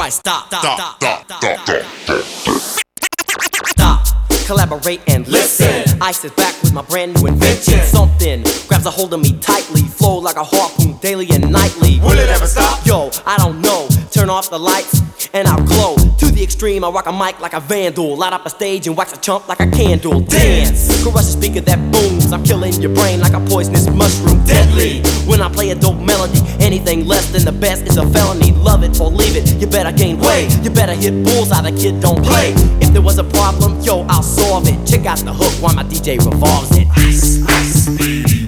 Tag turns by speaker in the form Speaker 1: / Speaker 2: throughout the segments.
Speaker 1: Alright, stop. Collaborate and listen. I sit back with my brand new invention. Something grabs a hold of me tightly, flow like a harpoon daily and nightly.
Speaker 2: Will it ever stop?
Speaker 1: Yo, I don't know. Turn off the lights and I'll glow. To the extreme, I rock a mic like a vandal. Light up a stage and wax a chump like a candle. Dance, crush a speaker that booms. I'm killing your brain like a poisonous mushroom. Deadly, when I play a dope melody. Anything less than the best is a felony. Love it or leave it, you better gain weight. You better hit bullseye, the kid don't play. If there was a problem, yo, I'll solve it. Check out the hook while my DJ revolves it.
Speaker 2: Ice, ice, baby.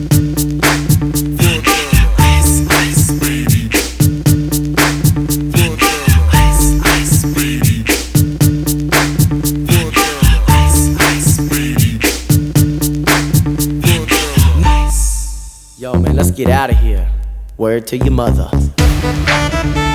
Speaker 2: Ice, ice, baby. Ice, ice, baby. Ice, ice, baby.
Speaker 1: Yo, man, let's get out of here. Word to your mother.